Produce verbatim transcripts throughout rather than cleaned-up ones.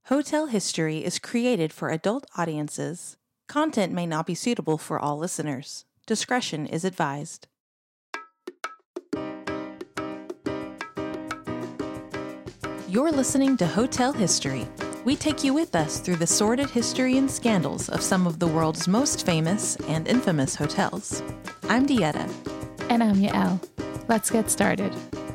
Hotel History is created for adult audiences. Content may not be suitable for all listeners. Discretion is advised. You're listening to Hotel History. We take you with us through the sordid history and scandals of some of the world's most famous and infamous hotels. I'm Dieta. And I'm Yael. Let's get started.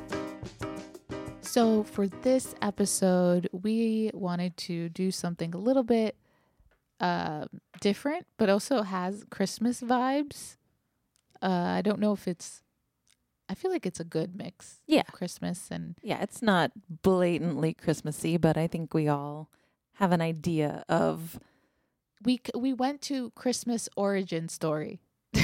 So for this episode, we wanted to do something a little bit uh, different, but also has Christmas vibes. Uh, I don't know if it's, I feel like it's a good mix. Yeah. Of Christmas and... Yeah, it's not blatantly Christmassy, but I think we all have an idea of... We, we went to Christmas origin story.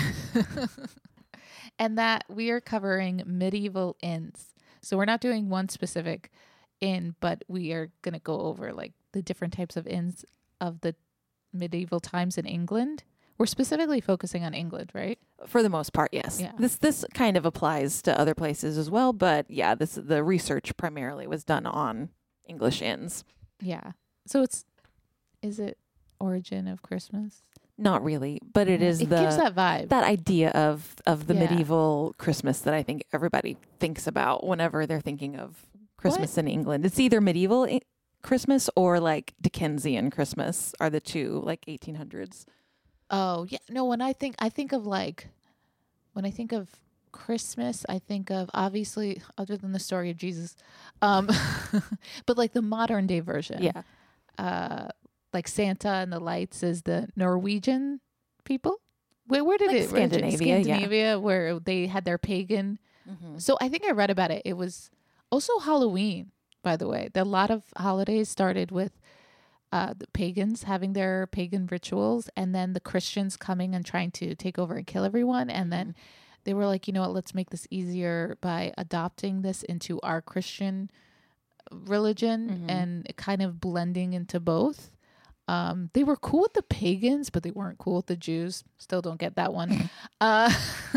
And that we are covering medieval inns. So we're not doing one specific inn, but we are going to go over like the different types of inns of the medieval times in England. We're specifically focusing on England, right? For the most part, yes. Yeah. This this kind of applies to other places as well, but yeah, this the research primarily was done on English inns. Yeah. So it's is it origin of Christmas? Not really, but it is it the gives that vibe. that idea of of the Yeah. medieval Christmas that I think everybody thinks about whenever they're thinking of Christmas What? in England. It's either medieval I- Christmas or like Dickensian Christmas are the two, like eighteen hundreds. Oh, yeah. No, when I think I think of like when I think of Christmas, I think of obviously other than the story of Jesus. Um but like the modern day version. Yeah. Uh like Santa and the lights is the Norwegian people. Where where did Like it originate? Scandinavia, yeah. Scandinavia, where they had their pagan. Mm-hmm. So I think I read about it. It was also Halloween, by the way. A lot of holidays started with uh, the pagans having their pagan rituals, and then the Christians coming and trying to take over and kill everyone. And then they were like, you know what, let's make this easier by adopting this into our Christian religion Mhm. and kind of blending into both. Um, they were cool with the pagans, but they weren't cool with the Jews. Still don't get that one. uh,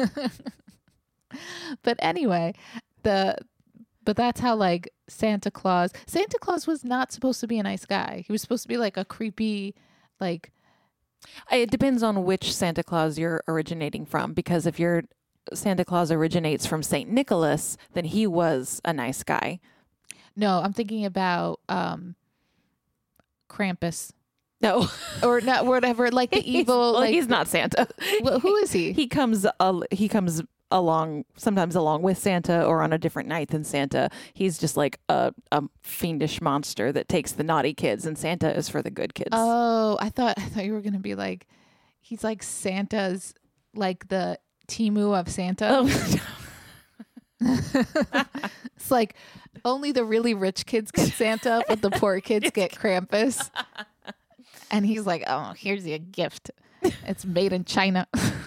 but anyway, the but that's how like Santa Claus. Santa Claus was not supposed to be a nice guy. He was supposed to be like a creepy, like It depends on which Santa Claus you're originating from, because if your Santa Claus originates from Saint Nicholas, then he was a nice guy. no. I'm thinking about um, Krampus No, or not whatever. Like the He's- evil. well, like he's not Santa. Well, who is he? He comes. Uh, he comes along sometimes along with Santa, or on a different night than Santa. He's just like a, a fiendish monster that takes the naughty kids, and Santa is for the good kids. Oh, I thought I thought you were gonna be like, he's like Santa's, like the Timu of Santa. Oh. It's like only the really rich kids get Santa, but the poor kids get Krampus. And he's like, oh, here's your gift. It's made in China.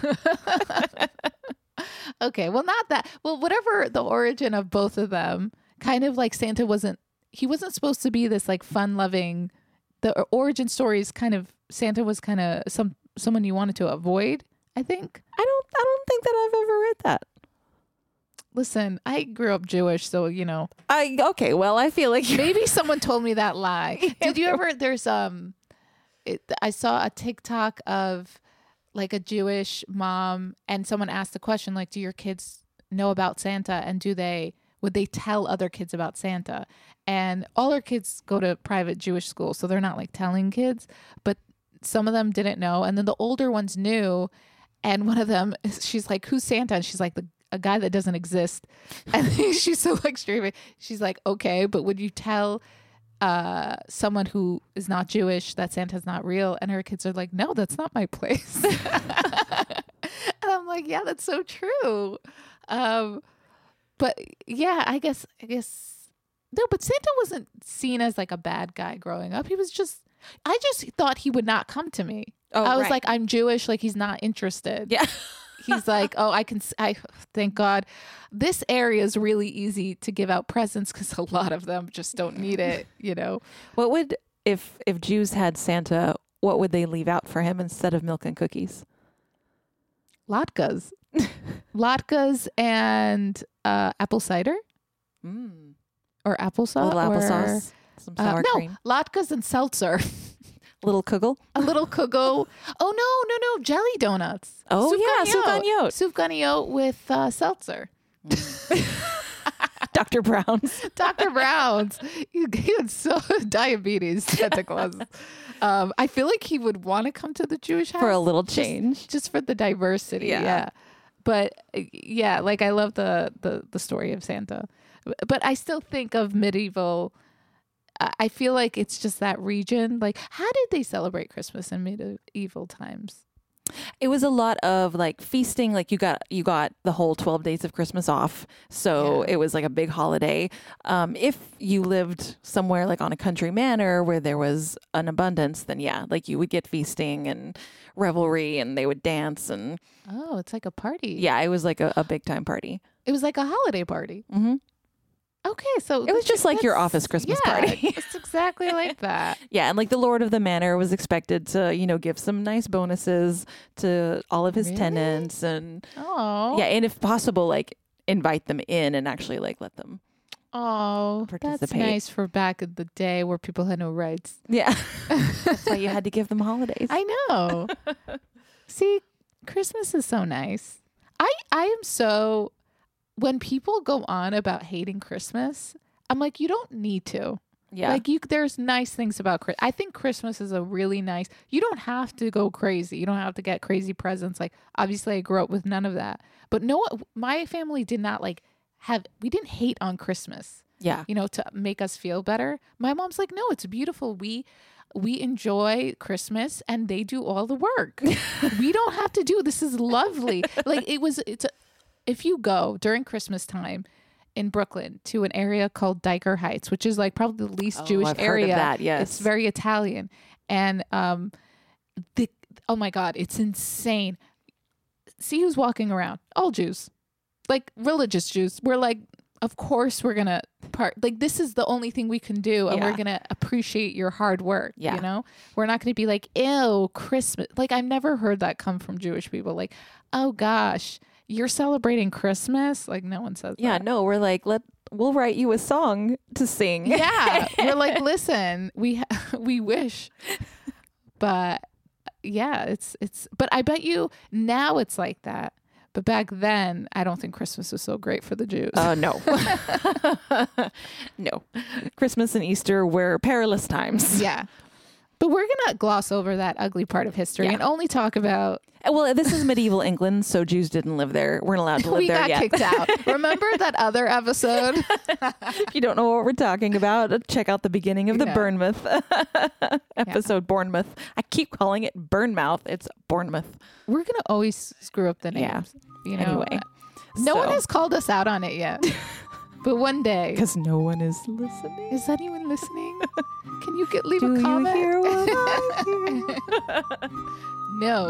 Okay, well, not that. Well, whatever the origin of both of them, kind of like Santa wasn't, he wasn't supposed to be this like fun-loving, the origin story is kind of, Santa was kind of some someone you wanted to avoid, I think. I don't. I don't think that I've ever read that. Listen, I grew up Jewish, so, you know, I okay. Well, I feel like maybe someone told me that lie. Did you ever, there's, um, it, I saw a TikTok of like a Jewish mom and someone asked the question, like, do your kids know about Santa? And do they, would they tell other kids about Santa? And all our kids go to private Jewish schools, so they're not like telling kids, but some of them didn't know. And then the older ones knew. And one of them, she's like, who's Santa? And she's like, the a guy that doesn't exist. And she's so like streaming. She's like, okay, but would you tell uh, someone who is not Jewish that Santa's not real? And her kids are like, no, that's not my place. And I'm like, yeah, that's so true. Um, but yeah, I guess, I guess, no, but Santa wasn't seen as like a bad guy growing up. He was just, I just thought he would not come to me. Oh, I was right. like, I'm Jewish. Like he's not interested. yeah. He's like, oh, I can, s- I thank God. This area is really easy to give out presents because a lot of them just don't need it, you know? What would if if Jews had Santa? What would they leave out for him instead of milk and cookies? Latkes. Latkes and uh, apple cider Mm. or A applesauce. little or, applesauce. Some Uh, sour no, cream. latkes and seltzer. Little kugel. A little kugel. Oh, no, no, no. Jelly donuts. Oh, yeah. Souffgagnotte. Souffgagnotte with uh, seltzer. Doctor Brown's. Doctor Brown's. He, he had so diabetes, Santa Claus. Um, I feel like he would want to come to the Jewish house For a little change. just, just for the diversity. Yeah. Yeah. But uh, yeah, like I love the, the, the story of Santa. But I still think of medieval. I I feel like it's just that region. Like, how did they celebrate Christmas in medieval times? It was a lot of like feasting. Like you got you got the whole twelve days of Christmas off, so Yeah. it was like a big holiday. Um, if you lived somewhere like on a country manor where there was an abundance, then yeah, like you would get feasting and revelry, and they would dance, and Oh, it's like a party. yeah, it was like a, a big time party. It was like a holiday party. hmm Okay, so It was that's- just like your that's- office Christmas yeah, party. It's exactly like that. Yeah, and like the Lord of the Manor was expected to, you know, give some nice bonuses to all of his Really? tenants, and Oh, yeah, and if possible, like invite them in and actually like let them. Oh, that's Participate. nice for back in the day where people had no rights. Yeah, that's why you had to give them holidays. I know. See, Christmas is so nice. I I am so when people go on about hating Christmas, I'm like, you don't need to. Yeah, Like you there's nice things about Christmas. I think Christmas is a really nice. You don't have to go crazy. You don't have to get crazy presents. Like obviously I grew up with none of that. But no, my family did not like have we didn't hate on Christmas. yeah, You know, to make us feel better. My mom's like, "No, it's beautiful. We we enjoy Christmas and they do all the work. We don't have to do. This is lovely." Like it was it's a, if you go during Christmas time in Brooklyn to an area called Diker Heights, which is like probably the least Oh, Jewish I've heard area. of that, yes. It's very Italian. And um the oh my God, it's insane. See who's walking around. All Jews. Like religious Jews. We're like, of course we're gonna part like this is the only thing we can do, and Yeah. we're gonna appreciate your hard work. Yeah. You know? We're not gonna be like, ew, Christmas. Like I've never heard that come from Jewish people. Like, oh gosh, you're celebrating Christmas? Like no one says yeah. that. No, we're like, let we'll write you a song to sing. Yeah. We're like, listen, we ha- we wish. But yeah, it's it's but I bet you now it's like that. But back then, I don't think Christmas was so great for the Jews. Uh, no, no. Christmas and Easter were perilous times. Yeah. But we're going to gloss over that ugly part of history Yeah. and only talk about Well, this is medieval England, so Jews didn't live there. Weren't allowed to live we there got yet. kicked out. Remember that other episode? If you don't know what we're talking about, check out the beginning of the Yeah. Bournemouth episode. Bournemouth. I keep calling it Burnmouth. It's Bournemouth. We're going to always screw up the names. Yeah. You know? Anyway, No so- one has called us out on it yet. But one day. Because no one is listening. Is anyone listening? Can you get leave Do a you comment? hear what I hear? No.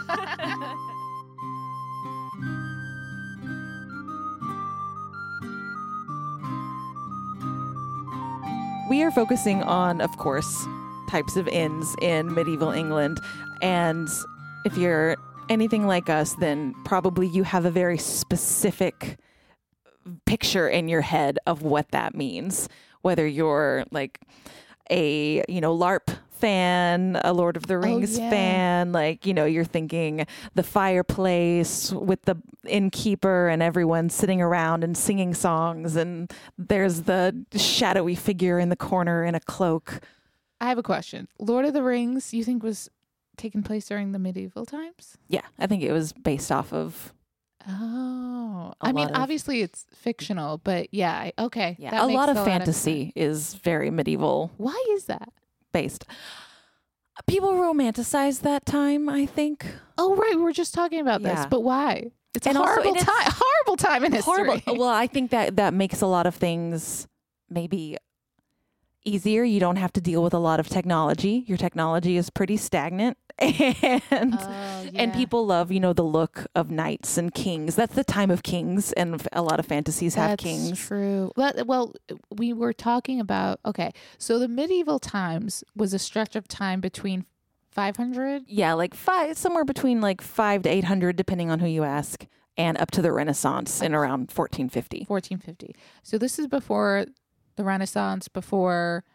We are focusing on, of course, types of inns in medieval England. And if you're anything like us, then probably you have a very specific picture in your head of what that means. Whether you're like a, you know, LARP fan, a Lord of the Rings yeah. fan, like, you know, you're thinking the fireplace with the innkeeper and everyone sitting around and singing songs, and there's the shadowy figure in the corner in a cloak. I have a question. Lord of the Rings, you think was taking place during the medieval times? Yeah, I think it was based off of Oh. A I mean, lot of- obviously it's fictional, but yeah, I- okay. yeah, that a makes lot of sense. fantasy is very medieval Why is that? based. People romanticize that time, I think. Oh, right. We were just talking about this, Yeah. but why? It's a And also- horrible and it's- time. Horrible time in history. Horrible. Well, I think that that makes a lot of things maybe easier. You don't have to deal with a lot of technology. Your technology is pretty stagnant. And Oh, and yeah. people love, you know, the look of knights and kings. That's the time of kings, and f- a lot of fantasies have That's kings. true. Well, well, we were talking about, okay, so the medieval times was a stretch of time between five hundred. Yeah, like five, somewhere between like five to eight hundred, depending on who you ask, and up to the Renaissance in around fourteen fifty. fourteen fifty. So this is before the Renaissance, before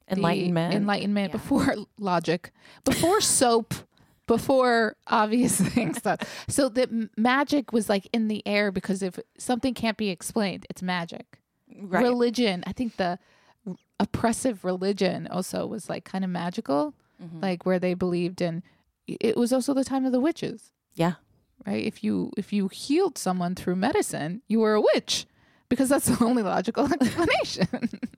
Enlightenment. The enlightenment Yeah. before logic, before soap, before obvious things. So that m- magic was like in the air because if something can't be explained, it's magic. Right. Religion, I think the r- oppressive religion also was like kind of magical, Mhm. like where they believed in. It was also the time of the witches, Yeah. right? If you if you healed someone through medicine, you were a witch because that's the only logical explanation.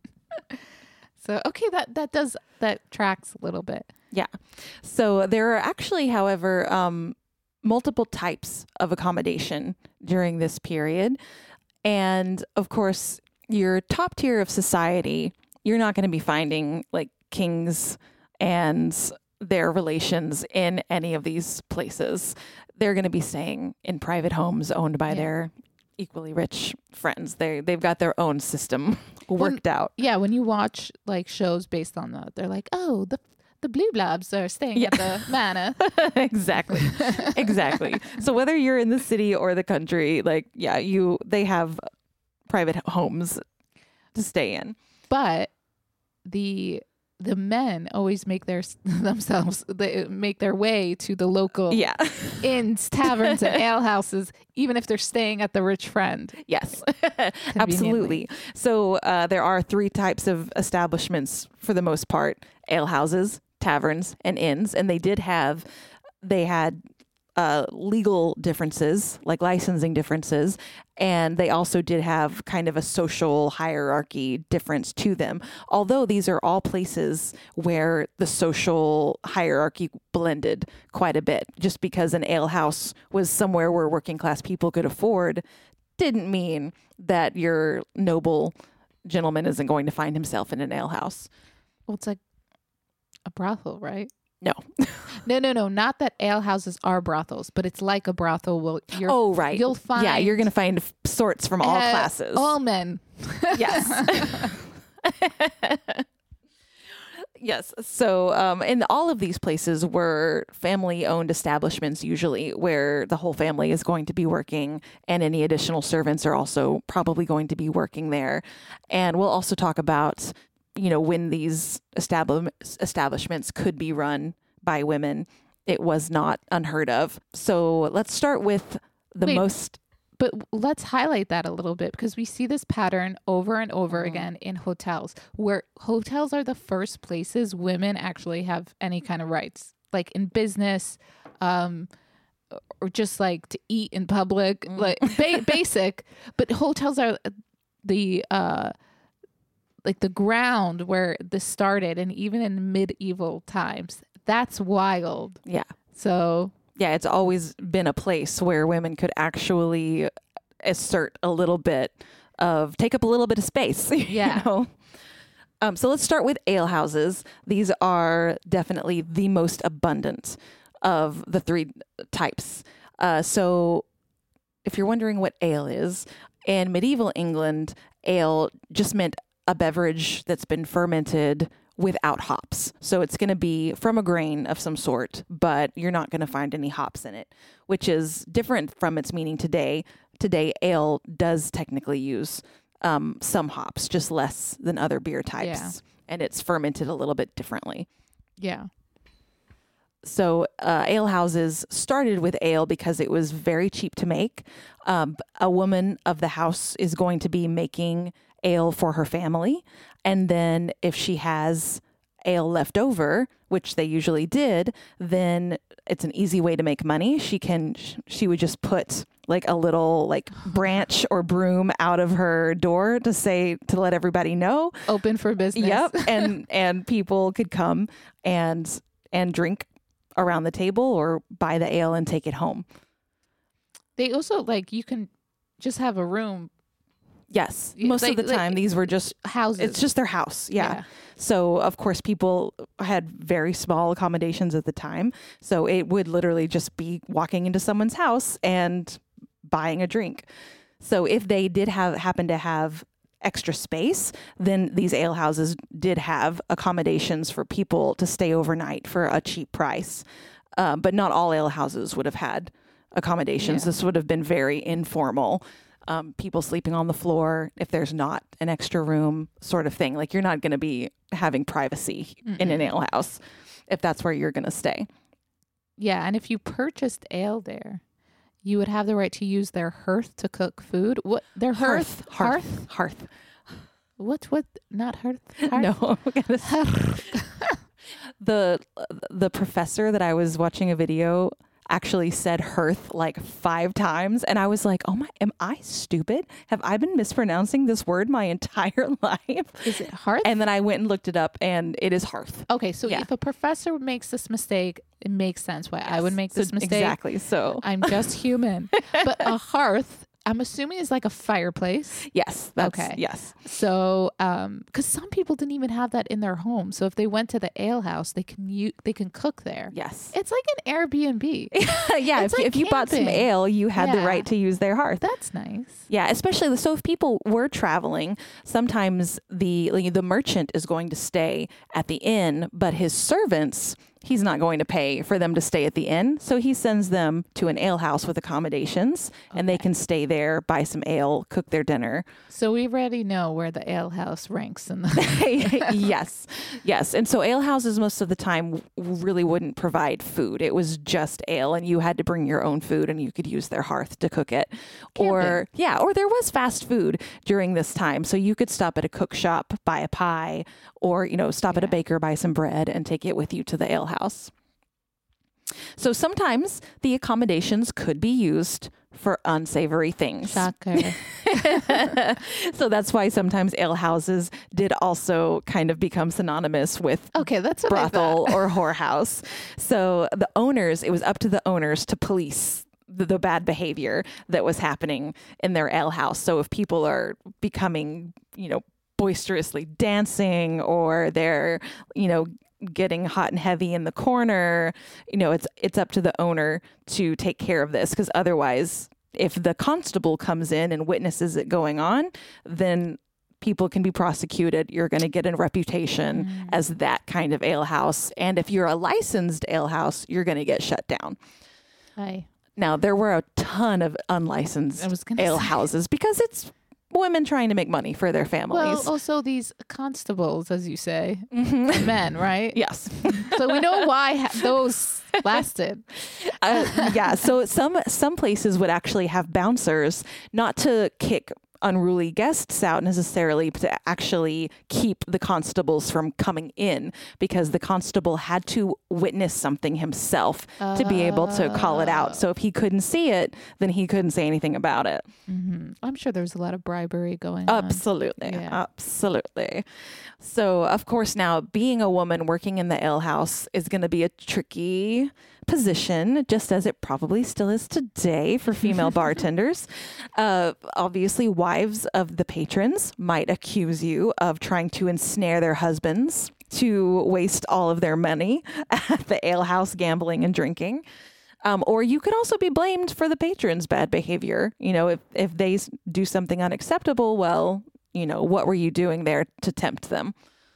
So okay, that that does that tracks a little bit. Yeah. So there are actually, however, um, multiple types of accommodation during this period. And of course, your top tier of society, you're not going to be finding like kings and their relations in any of these places. They're going to be staying in private homes owned by Yeah. their equally rich friends. They they've got their own system worked out. Yeah, when you watch like shows based on that, they're like, oh, the the blue blobs are staying at the manor. Exactly. Exactly. So whether you're in the city or the country, like, yeah, you, they have private homes to stay in. But the the men always make their themselves they make their way to the local Yeah. inns, taverns, and alehouses, even if they're staying at the rich friend. Yes. Absolutely. So uh, there are three types of establishments for the most part: alehouses, taverns, and inns. And they did have, they had uh, legal differences, like licensing differences. And they also did have kind of a social hierarchy difference to them. Although these are all places where the social hierarchy blended quite a bit. Just because an alehouse was somewhere where working class people could afford didn't mean that your noble gentleman isn't going to find himself in an alehouse. Well, it's like a brothel, right? No. No, no, no. Not that alehouses are brothels, but it's like a brothel. Will you're, Oh, right. You'll find Yeah, you're going to find f- sorts from all uh, classes. all men. Yes. Yes. So, um, and all of these places were family owned establishments, usually where the whole family is going to be working, and any additional servants are also probably going to be working there. And we'll also talk about, you know, when these establish- establishments could be run by women. It was not unheard of. So let's start with the Wait. most. But let's highlight that a little bit because we see this pattern over and over Mhm. again in hotels, where hotels are the first places women actually have any kind of rights, like in business, um, or just like to eat in public, Mm. like ba- basic. But hotels are the uh, like the ground where this started, and even in medieval times, that's wild. Yeah. So Yeah, it's always been a place where women could actually assert a little bit of, take up a little bit of space. you Yeah. know? Um, so let's start with alehouses. These are definitely the most abundant of the three types. Uh, so if you're wondering what ale is, in medieval England, ale just meant a beverage that's been fermented without hops. So it's going to be from a grain of some sort, but you're not going to find any hops in it, which is different from its meaning today. Today, ale does technically use um, some hops, just less than other beer types. Yeah. And it's fermented a little bit differently. yeah. So uh, ale houses started with ale because it was very cheap to make. Um, a woman of the house is going to be making ale for her family. And then if she has ale left over, which they usually did, then it's an easy way to make money. She can, she would just put like a little like branch or broom out of her door to say, to let everybody know. Open for business. Yep. And, and people could come and, and drink around the table or buy the ale and take it home. They also like you can just have a room. Yes. Y- Most like- of the like- time, these were just, Houses. it's just their house. Yeah. Yeah. So, of course, people had very small accommodations at the time. So it would literally just be walking into someone's house and buying a drink. So if they did have happen to have extra space, then these ale houses did have accommodations for people to stay overnight for a cheap price. Um, but not all ale houses would have had accommodations. Yeah. This would have been very informal. um, people sleeping on the floor if there's not an extra room, sort of thing. Like you're not going to be having privacy Mm-mm. in an ale house if that's where you're going to stay. Yeah, and if you purchased ale there, you would have the right to use their hearth to cook food. What their hearth? Hearth. Hearth. hearth. What? What? Not hearth? hearth? No. the the professor that I was watching a video actually said hearth like five times, and I was like, "Oh my, am I stupid? Have I been mispronouncing this word my entire life?" Is it hearth? And then I went and looked it up, and it is hearth. Okay, so yeah. if a professor makes this mistake, it makes sense why yes. I would make this so, mistake. Exactly. So I'm just human. But a hearth, I'm assuming, is like a fireplace. Yes. That's, okay. Yes. So, um, because some people didn't even have that in their home. So if they went to the ale house, they can u- they can cook there. Yes. It's like an Airbnb. yeah. If, like if you bought some ale, you had yeah. the right to use their hearth. That's nice. Yeah. Especially so if people were traveling, sometimes the like, the merchant is going to stay at the inn, but his servants, he's not going to pay for them to stay at the inn. So he sends them to an ale house with accommodations okay. and they can stay there, buy some ale, cook their dinner. So we already know where the ale house ranks in the Yes. Yes. And so ale houses most of the time really wouldn't provide food. It was just ale and you had to bring your own food and you could use their hearth to cook it. Camping. Or yeah, or there was fast food during this time. So you could stop at a cook shop, buy a pie, or, you know, stop yeah. at a baker, buy some bread and take it with you to the ale house. So sometimes the accommodations could be used for unsavory things. Shocker. So that's why sometimes ale houses did also kind of become synonymous with okay, that's what brothel or whorehouse. So the owners, it was up to the owners to police the, the bad behavior that was happening in their ale house. So if people are becoming, you know, boisterously dancing or they're, you know, getting hot and heavy in the corner, you know, it's it's up to the owner to take care of this, because otherwise, if the constable comes in and witnesses it going on, then people can be prosecuted. You're going to get a reputation mm. as that kind of ale house. And if you're a licensed ale house, you're going to get shut down. Aye. Now, there were a ton of unlicensed ale say. houses because it's women trying to make money for their families. Well, also these constables, as you say, mm-hmm. men, right? Yes. So we know why ha- those lasted. Uh, yeah. So some some places would actually have bouncers, not to kick unruly guests out necessarily, but to actually keep the constables from coming in, because the constable had to witness something himself uh, to be able to call it out. So if he couldn't see it, then he couldn't say anything about it. Mm-hmm. I'm sure there was a lot of bribery going absolutely, on. Yeah. Absolutely. So of course now being a woman working in the ale house is going to be a tricky position, just as it probably still is today for female bartenders. Uh, obviously, wives of the patrons might accuse you of trying to ensnare their husbands to waste all of their money at the ale house gambling and drinking. Um, or you could also be blamed for the patrons' bad behavior. You know, if, if they do something unacceptable, well, you know, what were you doing there to tempt them?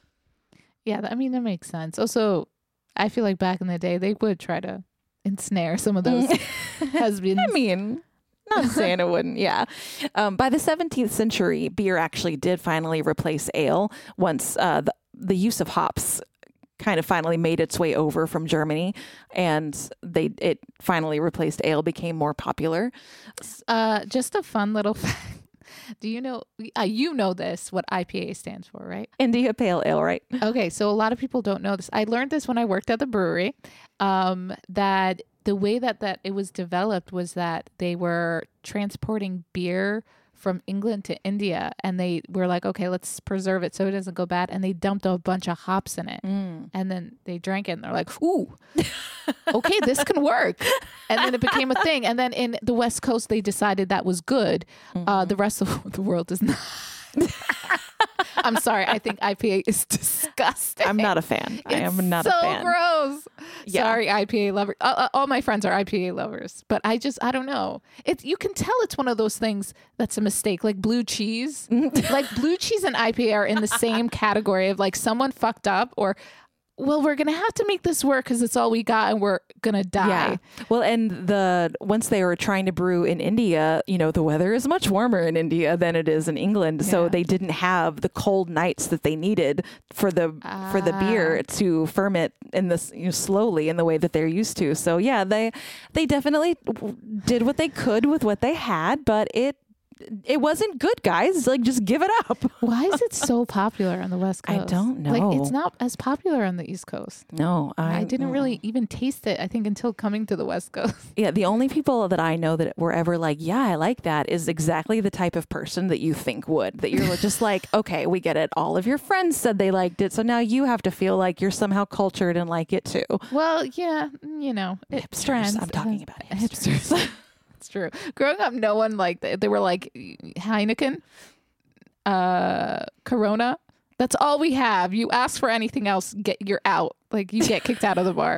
Yeah, I mean, that makes sense. Also, I feel like back in the day, they would try to ensnare some of those husbands. I mean, not saying it wouldn't. Yeah. Um, by the seventeenth century, beer actually did finally replace ale once uh, the, the use of hops kind of finally made its way over from Germany, and they it finally replaced ale, became more popular. Uh, just a fun little fact. Do you know, uh, you know this, what I P A stands for, right? India Pale Ale, right? Okay, so a lot of people don't know this. I learned this when I worked at the brewery, um, that the way that, that it was developed was that they were transporting beer from England to India, and they were like, okay, let's preserve it so it doesn't go bad, and they dumped a bunch of hops in it, mm. and then they drank it, and they're like, ooh, okay, this can work, and then it became a thing, and then in the West Coast, they decided that was good. Mm-hmm. Uh, the rest of the world is not. I'm sorry. I think I P A is disgusting. I'm not a fan. It's I am not so a fan. gross. Yeah. Sorry, I P A lovers. Uh, all my friends are I P A lovers, but I just, I don't know. It's, you can tell it's one of those things that's a mistake, like blue cheese. Like blue cheese and I P A are in the same category of like someone fucked up, or well, we're going to have to make this work because it's all we got and we're going to die. Yeah. Well, and the once they were trying to brew in India, you know, the weather is much warmer in India than it is in England. Yeah. So they didn't have the cold nights that they needed for the ah. for the beer to ferment in this, you know, slowly in the way that they're used to. So yeah, they they definitely did what they could with what they had, but it it wasn't good, guys. Like, just give it up. Why is it so popular on the West Coast? I don't know. Like, it's not as popular on the East Coast. No. I, I didn't really even taste it, I think, until coming to the West Coast. Yeah, the only people that I know that were ever like, yeah, I like that, is exactly the type of person that you think would. That you're just like, okay, we get it. All of your friends said they liked it, so now you have to feel like you're somehow cultured and like it too. Well, yeah, you know. It hipsters. Trends. I'm talking about hipsters. hipsters. It's true. Growing up, no one liked it. They were like Heineken, uh, Corona. That's all we have. You ask for anything else, get you're out. Like, you get kicked out of the bar.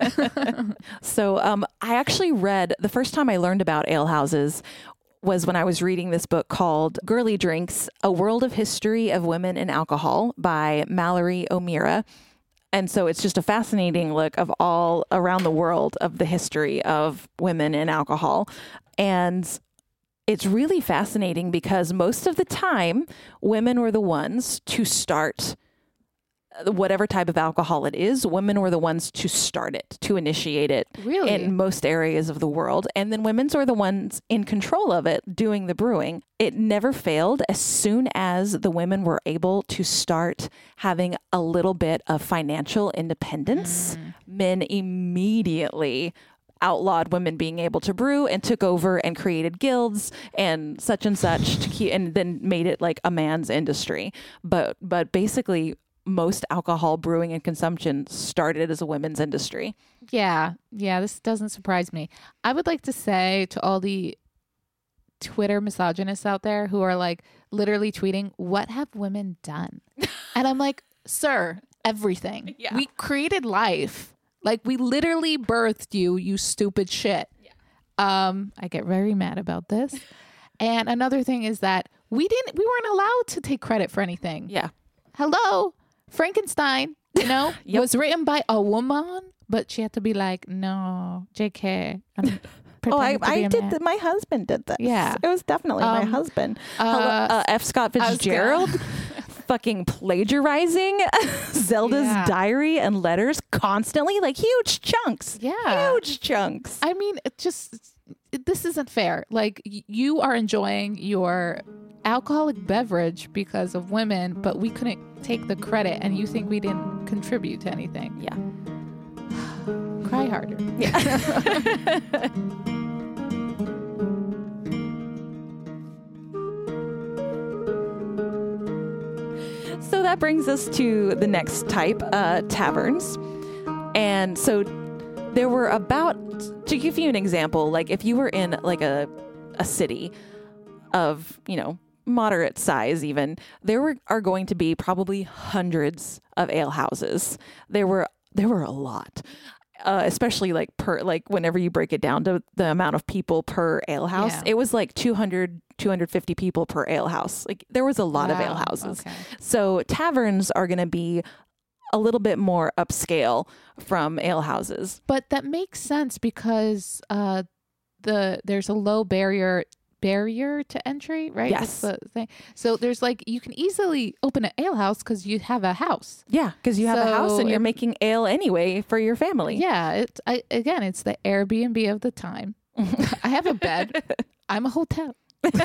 So um, I actually read, the first time I learned about ale houses was when I was reading this book called Girly Drinks, A World of History of Women and Alcohol by Mallory O'Meara. And so it's just a fascinating look of all around the world of the history of women and alcohol. And it's really fascinating because most of the time, women were the ones to start whatever type of alcohol it is. Women were the ones to start it, to initiate it really? in most areas of the world. And then women's were the ones in control of it, doing the brewing. It never failed. As soon as the women were able to start having a little bit of financial independence, mm. men immediately outlawed women being able to brew and took over and created guilds and such and such to keep, and then made it like a man's industry. But but basically, most alcohol brewing and consumption started as a women's industry. Yeah. Yeah. This doesn't surprise me. I would like to say to all the Twitter misogynists out there who are like literally tweeting, what have women done? And I'm like, sir, everything. Yeah. We created life. Like, we literally birthed you, you stupid shit. Yeah. Um, I get very mad about this. And another thing is that we didn't, we weren't allowed to take credit for anything. Yeah. Hello. Frankenstein, you know, yep. was written by a woman, but she had to be like, no, J K. I'm oh, I, I did that. My husband did this. Yeah. It was definitely um, my husband. Uh, Hello, uh, F. Scott Fitzgerald fucking plagiarizing Zelda's yeah. diary and letters constantly, like huge chunks. Yeah. Huge chunks. I mean, it just, it, this isn't fair. Like, y- you are enjoying your alcoholic beverage because of women, but we couldn't take the credit, and you think we didn't contribute to anything. Yeah. Cry harder. Yeah. So that brings us to the next type, uh, taverns. And so there were about, to give you an example, like if you were in like a a city of, you know, moderate size even, there were are going to be probably hundreds of ale houses. There were there were a lot. Uh, especially like per, like whenever you break it down to the amount of people per ale house, yeah. it was like two hundred, two hundred fifty people per ale house. Like, there was a lot wow. of ale houses. Okay. So taverns are going to be a little bit more upscale from ale houses. But that makes sense because uh, the there's a low barrier barrier to entry, right? Yes. That's the thing. So there's like, you can easily open an ale house because you have a house. Yeah, because you have so a house and you're it, making ale anyway for your family. Yeah. It, I, again, it's the Airbnb of the time. I have a bed. I'm a hotel.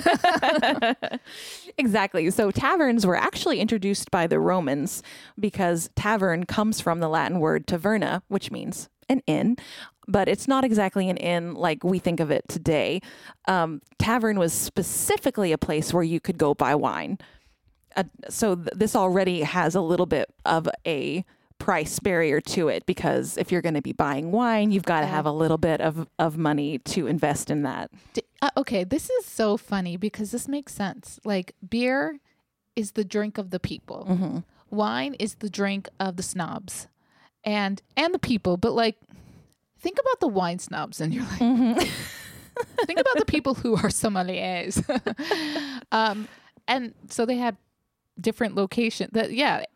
Exactly. So taverns were actually introduced by the Romans because tavern comes from the Latin word taverna, which means an inn, but it's not exactly an inn like we think of it today. Um, tavern was specifically a place where you could go buy wine. Uh, so th- this already has a little bit of a price barrier to it, because if you're going to be buying wine, you've got to have a little bit of, of money to invest in that. Uh, okay, this is so funny because this makes sense. Like, beer is the drink of the people. Mm-hmm. Wine is the drink of the snobs and and the people. But like, think about the wine snobs and you're like, mm-hmm. think about the people who are sommeliers. um, and so they had different locations. That yeah.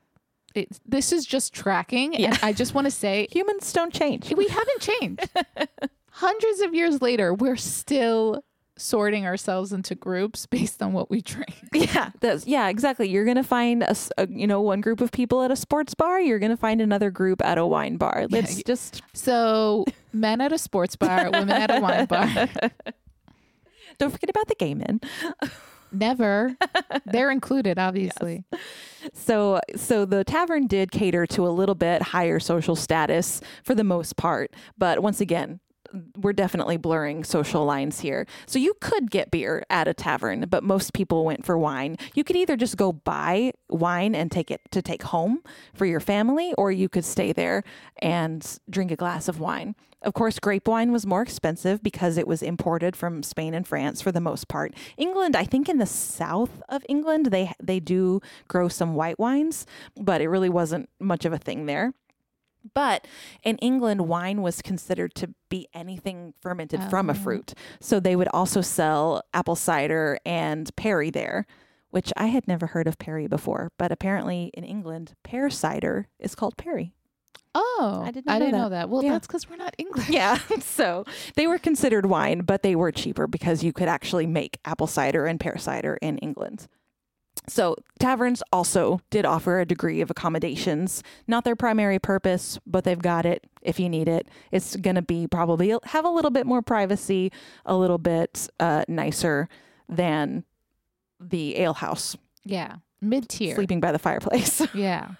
it, this is just tracking. Yeah. And I just want to say, Humans don't change. we haven't changed. Hundreds of years later, we're still sorting ourselves into groups based on what we drink. Yeah, that's, yeah, exactly. You're gonna find a, s- a- you know one group of people at a sports bar. You're gonna find another group at a wine bar. Let's Yeah. just So men at a sports bar, women at a wine bar. don't forget about the gay men. Never. They're included, obviously. So, so the tavern did cater to a little bit higher social status for the most part, but once again, we're definitely blurring social lines here. So you could get beer at a tavern, but most people went for wine. You could either just go buy wine and take it to take home for your family, or you could stay there and drink a glass of wine. Of course, grape wine was more expensive because it was imported from Spain and France for the most part. England, I think in the south of England, they they do grow some white wines, but it really wasn't much of a thing there. But in England, wine was considered to be anything fermented from a Oh. fruit. So they would also sell apple cider and perry there, which I had never heard of perry before. But apparently in England, pear cider is called perry. Oh, I did not I know didn't that. know that. Well, Yeah. that's because we're not English. Yeah. So they were considered wine, but they were cheaper because you could actually make apple cider and pear cider in England. So taverns also did offer a degree of accommodations, not their primary purpose, but they've got it if you need it. It's going to be probably have a little bit more privacy, a little bit uh, nicer than the ale house, Yeah. Mid tier. sleeping by the fireplace. Yeah.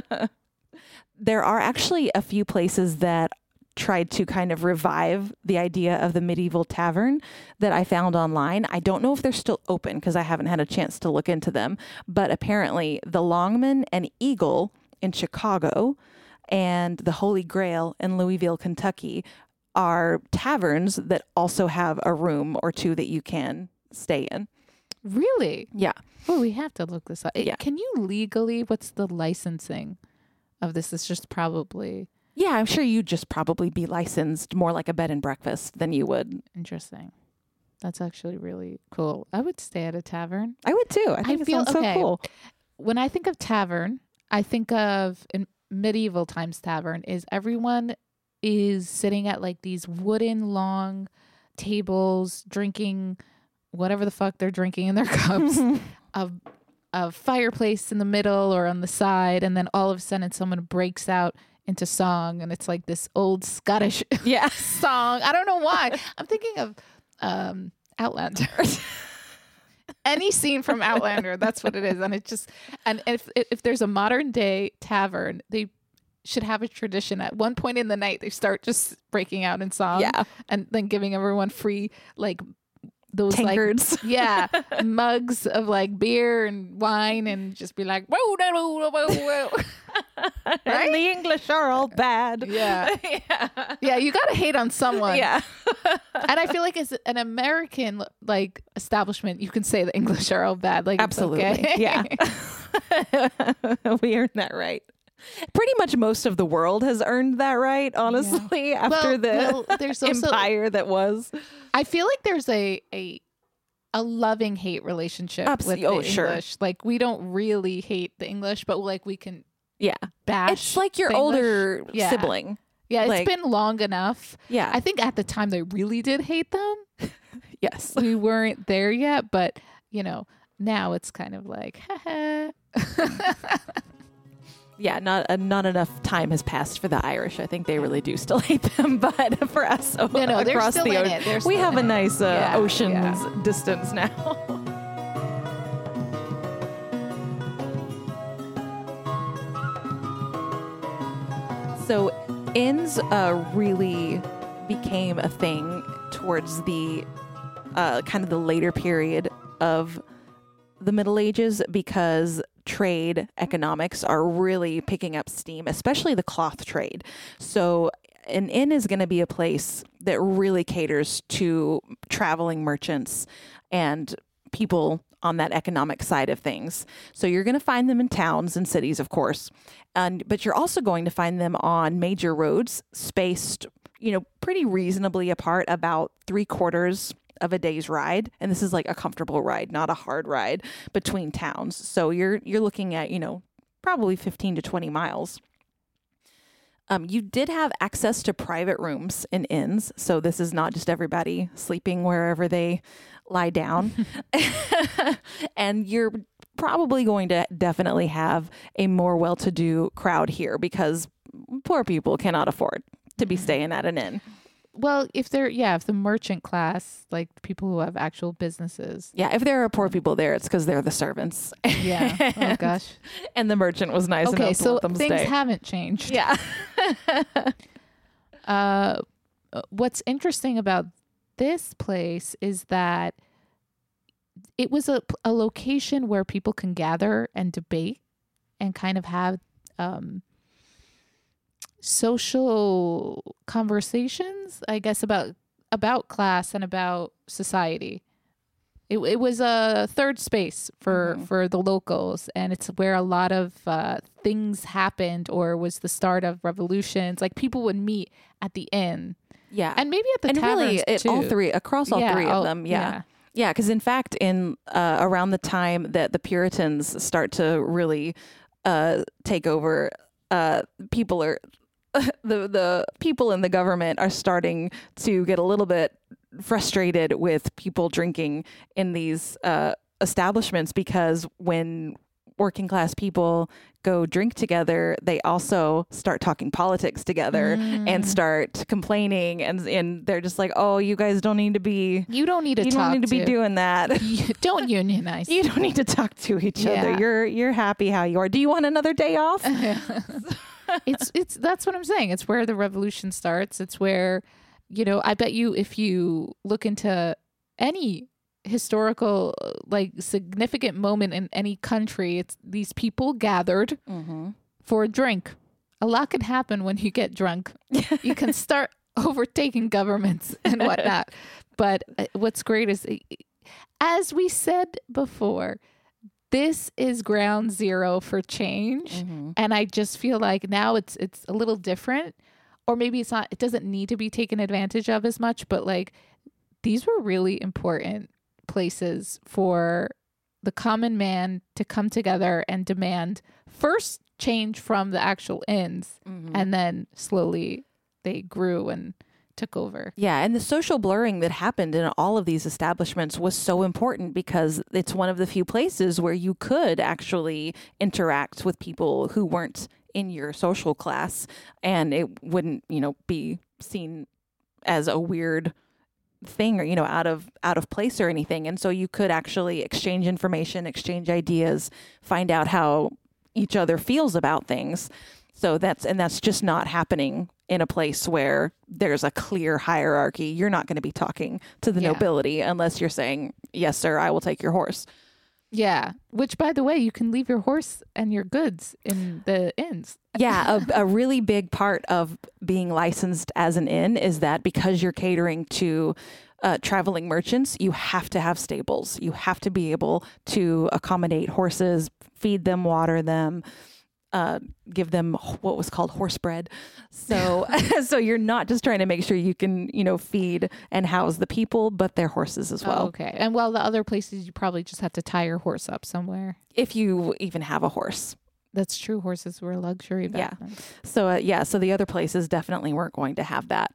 There are actually a few places that tried to kind of revive the idea of the medieval tavern that I found online. I don't know if they're still open because I haven't had a chance to look into them, but apparently the Longman and Eagle in Chicago and the Holy Grail in Louisville, Kentucky are taverns that also have a room or two that you can stay in. Really? Yeah. Oh, we have to look this up. Yeah. Can you legally, what's the licensing of this? It's just probably Yeah, I'm sure you'd just probably be licensed more like a bed and breakfast than you would. interesting. That's actually really cool. I would stay at a tavern. I would too. I think I it feel- sounds okay. so cool. When I think of tavern, I think of in medieval times tavern is everyone is sitting at like these wooden long tables drinking whatever the fuck they're drinking in their cups. a, a fireplace in the middle or on the side, and then all of a sudden someone breaks out into song, and it's like this old Scottish Yeah. song. I don't know why. I'm thinking of um, Outlander. Any scene from Outlander, that's what it is. And it just, and if if there's a modern day tavern, they should have a tradition. At one point in the night, they start just breaking out in song, Yeah. and then giving everyone free like those Tankards. like yeah mugs of like beer and wine, and just be like whoa whoa whoa whoa whoa. And the English are all bad. Yeah. Yeah. Yeah, you gotta hate on someone. Yeah. And I feel like as an American like establishment, you can say the English are all bad. Like it's Absolutely. okay. Yeah. We earned that right. Pretty much most of the world has earned that right, honestly, after Well, the well, there's also empire that was. I feel like there's a a a loving hate relationship Abs- with the oh, sure. English. Like we don't really hate the English, but like we can Yeah. bash. It's like your the English. older Yeah. sibling. Yeah, it's like- been long enough. Yeah. I think at the time they really did hate them. yes. We weren't there yet, but you know, now it's kind of like, haha. Yeah, not uh, not enough time has passed for the Irish. I think they really do still hate them, but for us No, no, they're across still the in ocean, it. They're we still have in a it. nice uh, Yeah, ocean's yeah. distance now. So inns uh, really became a thing towards the uh, kind of the later period of the Middle Ages because trade economics are really picking up steam, especially the cloth trade. So an inn is going to be a place that really caters to traveling merchants and people on that economic side of things. So you're going to find them in towns and cities, of course, and but you're also going to find them on major roads spaced, you know, pretty reasonably apart, about three quarters of a day's ride. And this is like a comfortable ride, not a hard ride between towns. So you're you're looking at, you know, probably fifteen to twenty miles. Um, you did have access to private rooms in inns. So this is not just everybody sleeping wherever they lie down. And you're probably going to definitely have a more well-to-do crowd here because poor people cannot afford to be staying at an inn. Well, if they're, yeah, if the merchant class, like people who have actual businesses. Yeah, if there are poor people there, it's because they're the servants. Yeah. Oh, gosh. And the merchant was nice Okay, enough to so let them things stay. haven't changed. Yeah. uh, what's interesting about this place is that it was a, a location where people can gather and debate and kind of have um, social conversations, I guess, about about class and about society. It, it was a third space for, mm-hmm. for the locals, and it's where a lot of uh, things happened or was the start of revolutions. Like people would meet at the inn. Yeah. And maybe at the and taverns really, it, too. all three, across all yeah, three all, of them. Yeah. yeah. Yeah, because in fact, in uh, around the time that the Puritans start to really uh, take over, uh, people are the the people in the government are starting to get a little bit frustrated with people drinking in these uh, establishments because when working class people go drink together, they also start talking politics together mm. and start complaining, and and they're just like, oh, you guys don't need to be you don't need to you talk don't need to, to be doing that. Don't unionize. You don't need to talk to each yeah. other. You're you're happy how you are. Do you want another day off? it's it's that's what I'm saying. It's where the revolution starts. It's where, you know, I bet you if you look into any historical like significant moment in any country, it's these people gathered mm-hmm. for a drink. A lot can happen when you get drunk. You can start overtaking governments and whatnot. But what's great is, as we said before, this is ground zero for change. Mm-hmm. And I just feel like now it's it's a little different, or maybe it's not, it doesn't need to be taken advantage of as much, but like these were really important places for the common man to come together and demand first change from the actual inns, mm-hmm. and then slowly they grew and took over. Yeah, and the social blurring that happened in all of these establishments was so important because it's one of the few places where you could actually interact with people who weren't in your social class, and it wouldn't, you know, be seen as a weird thing or, you know, out of out of place or anything. And so you could actually exchange information, exchange ideas, find out how each other feels about things. So that's and that's just not happening in a place where there's a clear hierarchy. You're not going to be talking to the yeah. nobility unless you're saying, yes, sir, I will take your horse. Yeah. Which, by the way, you can leave your horse and your goods in the inns. Yeah. a, a really big part of being licensed as an inn is that because you're catering to uh, traveling merchants, you have to have stables. You have to be able to accommodate horses, feed them, water them, uh, give them what was called horse bread. So, so you're not just trying to make sure you can, you know, feed and house the people, but their horses as well. Oh, okay. And well, the other places you probably just have to tie your horse up somewhere. If you even have a horse. That's true. Horses were a luxury back yeah. then. So, uh, yeah. So the other places definitely weren't going to have that.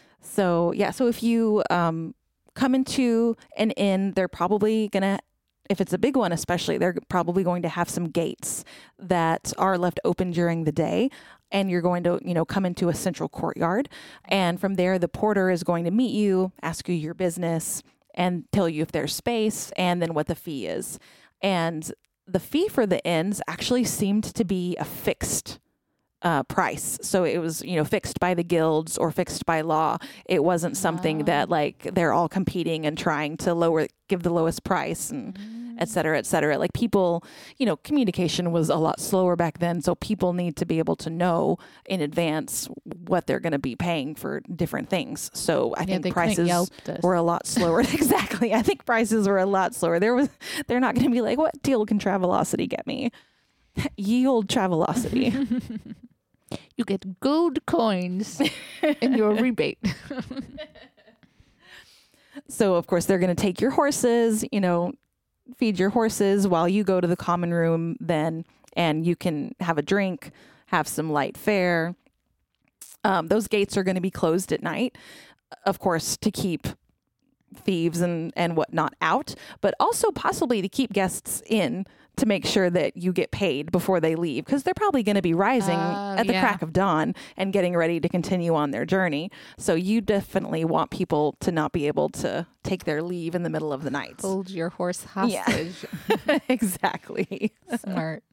So, yeah. So if you um, come into an inn, they're probably going to, if it's a big one especially, they're probably going to have some gates that are left open during the day. And you're going to, you know, come into a central courtyard. And from there, the porter is going to meet you, ask you your business, and tell you if there's space and then what the fee is. And the fee for the inns actually seemed to be a fixed uh, price. So it was, you know, fixed by the guilds or fixed by law. It wasn't something wow. that like they're all competing and trying to lower, give the lowest price and mm. et cetera, et cetera. Like people, you know, communication was a lot slower back then. So people need to be able to know in advance what they're going to be paying for different things. So I yeah, think prices were a lot slower. Exactly. I think prices were a lot slower. There was, they're not going to be like, what deal can Travelocity get me? Yield Travelocity. You get gold coins in your rebate. So, of course, they're going to take your horses, you know, feed your horses while you go to the common room then and you can have a drink, have some light fare. Um, those gates are going to be closed at night, of course, to keep thieves and, and whatnot out, but also possibly to keep guests in to make sure that you get paid before they leave, because they're probably going to be rising Uh, at the yeah. crack of dawn and getting ready to continue on their journey. So you definitely want people to not be able to take their leave in the middle of the night. Hold your horse Yeah. hostage. Exactly. Smart.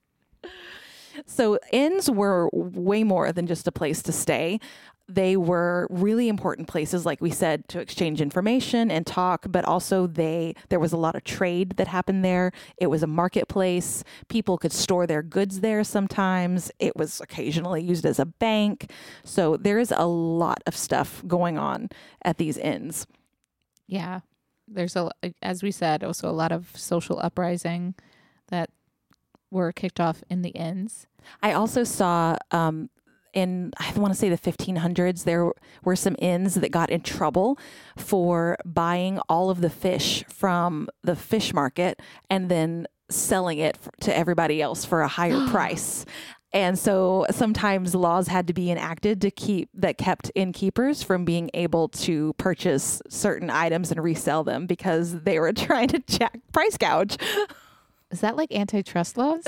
So inns were way more than just a place to stay. They were really important places, like we said, to exchange information and talk, but also they there was a lot of trade that happened there. It was a marketplace. People could store their goods there sometimes. It was occasionally used as a bank. So there is a lot of stuff going on at these inns. Yeah. There's a, as we said, also a lot of social uprising that were kicked off in the inns. I also saw um, in, I want to say the fifteen hundreds, there were some inns that got in trouble for buying all of the fish from the fish market and then selling it f- to everybody else for a higher price. And so sometimes laws had to be enacted to keep that kept innkeepers from being able to purchase certain items and resell them because they were trying to jack price gouge. Is that like antitrust laws?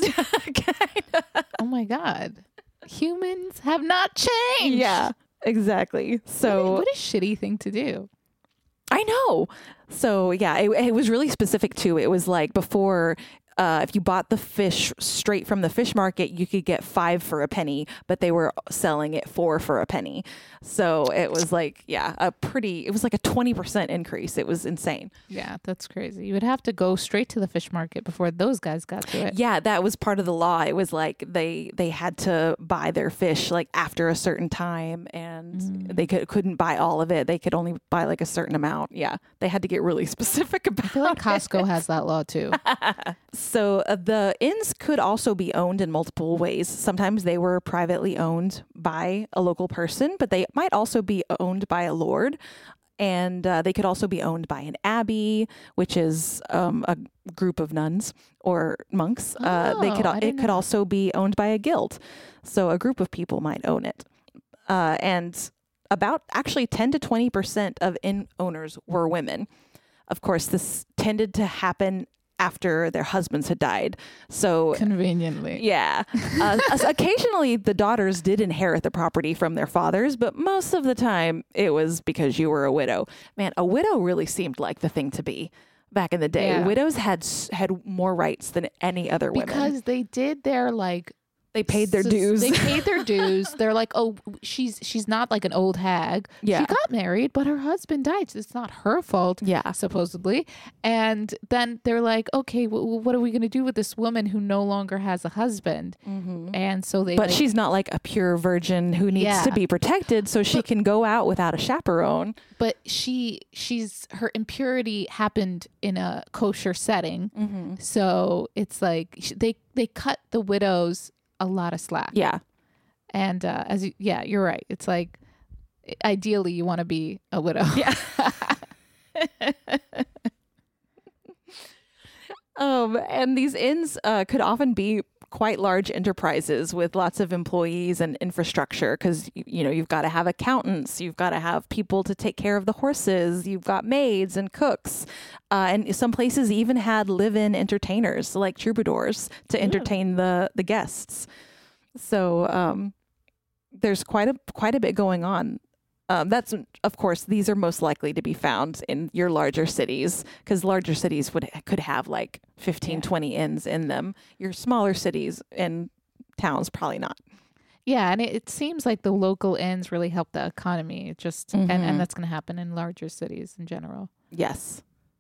Oh my God. Humans have not changed. Yeah, exactly. So What a, what a shitty thing to do. I know. So yeah, it, it was really specific too. It was like before, uh, if you bought the fish straight from the fish market, you could get five for a penny, but they were selling it four for a penny. So it was like, yeah, a pretty, it was like a twenty percent increase. It was insane. Yeah, that's crazy. You would have to go straight to the fish market before those guys got to it. Yeah, that was part of the law. It was like they they had to buy their fish like after a certain time, and Mm. they could, couldn't buy all of it. They could only buy like a certain amount. Yeah, they had to get really specific about I feel like it. Costco has that law too. So uh, the inns could also be owned in multiple ways. Sometimes they were privately owned by a local person, but they might also be owned by a lord. And uh, they could also be owned by an abbey, which is um, a group of nuns or monks. Uh, they could Oh, I it didn't could know. also be owned by a guild, so a group of people might own it. Uh, and about actually ten to twenty percent of inn owners were women. Of course, this tended to happen after their husbands had died. So Conveniently. yeah. Uh, as- occasionally, the daughters did inherit the property from their fathers, but most of the time, it was because you were a widow. Man, a widow really seemed like the thing to be back in the day. Yeah. Widows had s- had more rights than any other women. Because they did their like they paid their sus- dues. They paid their dues. They're like, oh, she's she's not like an old hag. Yeah. She got married, but her husband died. So it's not her fault. Yeah. Supposedly. And then they're like, okay, w- what are we going to do with this woman who no longer has a husband? And so they But like, she's not like a pure virgin who needs Yeah. to be protected, so she can go out without a chaperone. but she she's her impurity happened in a kosher setting. Mm-hmm. So it's like sh- they they cut the widows a lot of slack. Yeah. And uh, as you, yeah, you're right. It's like ideally you want to be a widow. Yeah. um, and these inns uh, could often be quite large enterprises with lots of employees and infrastructure because, you know, you've got to have accountants, you've got to have people to take care of the horses, you've got maids and cooks. Uh, and some places even had live-in entertainers like troubadours to entertain the, the guests. So um, there's quite a quite a bit going on. Um, that's, of course, these are most likely to be found in your larger cities because larger cities would could have like fifteen, Yeah. twenty inns in them. Your smaller cities and towns, probably not. Yeah, and it, it seems like the local inns really help the economy. It just and, Mhm. and that's going to happen in larger cities in general. Yes.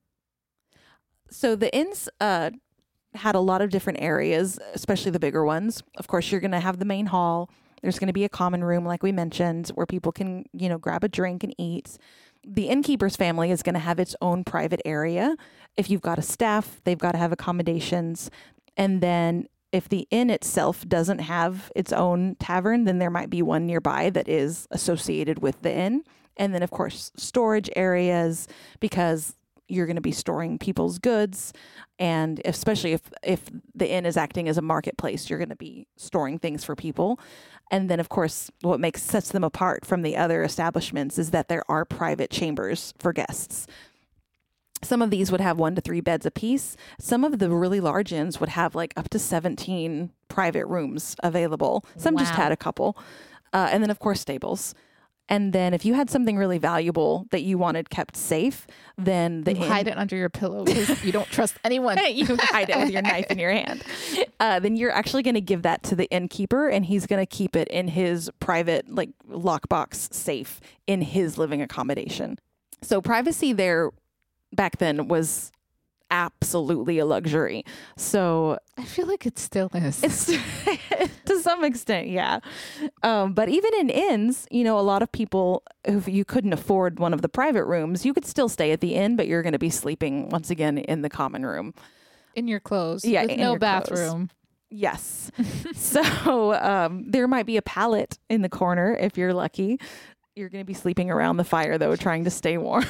So the inns uh, had a lot of different areas, especially the bigger ones. Of course, you're going to have the main hall. There's going to be a common room, like we mentioned, where people can, you know, grab a drink and eat. The innkeeper's family is going to have its own private area. If you've got a staff, they've got to have accommodations. And then if the inn itself doesn't have its own tavern, then there might be one nearby that is associated with the inn. And then, of course, storage areas, because you're going to be storing people's goods. And especially if, if the inn is acting as a marketplace, you're going to be storing things for people. And then, of course, what makes sets them apart from the other establishments is that there are private chambers for guests. Some of these would have one to three beds apiece. Some of the really large inns would have like up to seventeen private rooms available. Some wow. just had a couple. Uh, and then, of course, stables. And then if you had something really valuable that you wanted kept safe, then the you inn, hide it under your pillow because you don't trust anyone. You hide it with your knife in your hand. Uh, then you're actually going to give that to the innkeeper, and he's going to keep it in his private like lockbox safe in his living accommodation. So privacy there back then was absolutely a luxury. So I feel like it still is. It's to some extent, yeah. Um, but even in inns, you know, a lot of people, if you couldn't afford one of the private rooms, you could still stay at the inn, but you're going to be sleeping once again in the common room. In your clothes. Yeah. With no bathroom. Clothes. Yes. So um, there might be a pallet in the corner if you're lucky. You're going to be sleeping around the fire, though, trying to stay warm.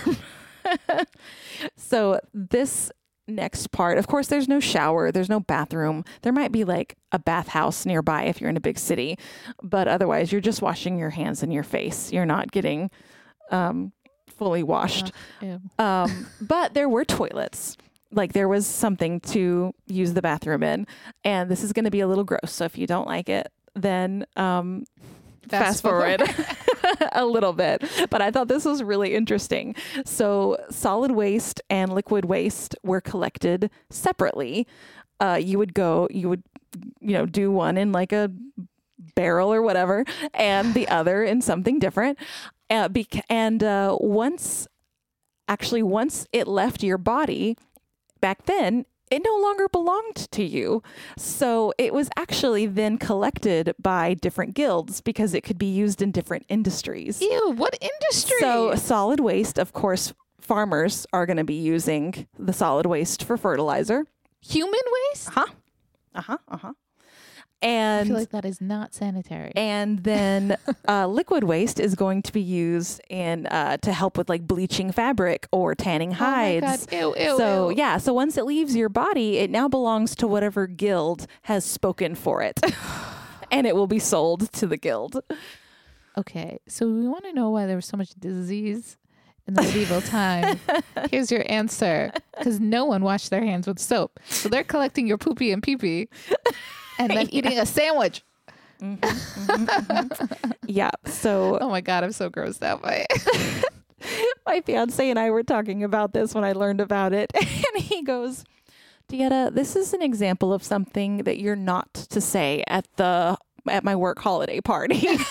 So this next part, of course, there's no shower, there's no bathroom. There might be like a bathhouse nearby if you're in a big city, but otherwise you're just washing your hands and your face. You're not getting um, fully washed. Uh, um, but there were toilets. Like there was something to use the bathroom in, and this is going to be a little gross. So if you don't like it, then um, fast, fast forward, forward. a little bit. But I thought this was really interesting. So solid waste and liquid waste were collected separately. Uh, you would go, you would, you know, do one in like a barrel or whatever, and the other in something different. Uh, bec- and uh, once, actually, once it left your body, back then, it no longer belonged to you. So it was actually then collected by different guilds because it could be used in different industries. Ew, what industry? So solid waste, of course, farmers are going to be using the solid waste for fertilizer. Human waste? Uh-huh. Uh-huh. Uh-huh. And I feel like that is not sanitary. And then uh, liquid waste is going to be used in uh, to help with like bleaching fabric or tanning hides. Oh my God. Ew, ew, so ew. yeah, so once it leaves your body, it now belongs to whatever guild has spoken for it, and it will be sold to the guild. Okay, so we want to know why there was so much disease in the medieval time. Here's your answer: because no one washed their hands with soap, so they're collecting your poopy and pee-pee. And then yeah. eating a sandwich. Mm-hmm, mm-hmm, mm-hmm. Yeah. So. Oh my God, I'm so grossed out by it. My fiance and I were talking about this when I learned about it, and he goes, "Dieta, this is an example of something that you're not to say at the at my work holiday party." And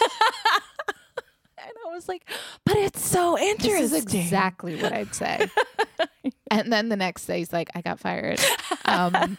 I was like, "But it's so interesting." This is exactly what I'd say. And then the next day, he's like, "I got fired." Um,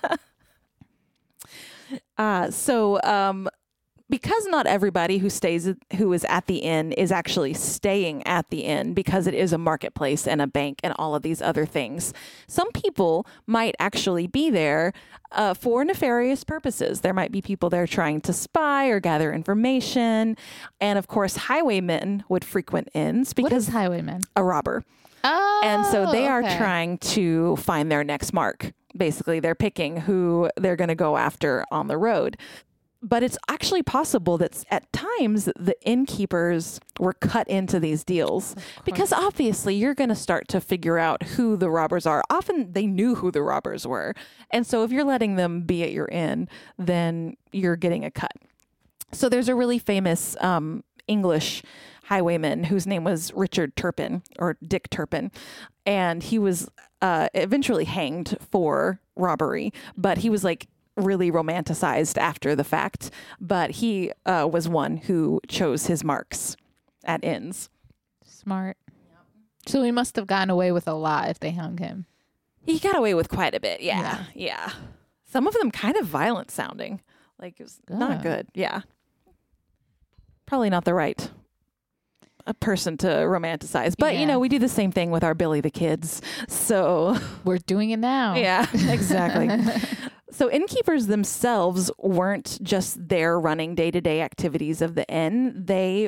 Uh, so, um, because not everybody who stays, who is at the inn is actually staying at the inn because it is a marketplace and a bank and all of these other things. Some people might actually be there, uh, for nefarious purposes. There might be people there trying to spy or gather information. And of course, highwaymen would frequent inns because what is highwaymen? A robber. Oh, and so they are okay. trying to find their next mark. Basically, they're picking who they're going to go after on the road. But it's actually possible that at times the innkeepers were cut into these deals because obviously you're going to start to figure out who the robbers are. Often they knew who the robbers were. And so if you're letting them be at your inn, then you're getting a cut. So there's a really famous um, English highwayman whose name was Richard Turpin or Dick Turpin. And he was uh, eventually hanged for robbery, but he was like really romanticized after the fact. But he uh, was one who chose his marks at inns. Smart. So he must have gotten away with a lot if they hung him. He got away with quite a bit. Yeah. Yeah. Yeah. Some of them kind of violent sounding. Like it was Oh. not good. Yeah. Probably not the right a person to romanticize. But, Yeah. you know, we do the same thing with our Billy the Kids. So We're doing it now. yeah, exactly. So innkeepers themselves weren't just there running day-to-day activities of the inn. They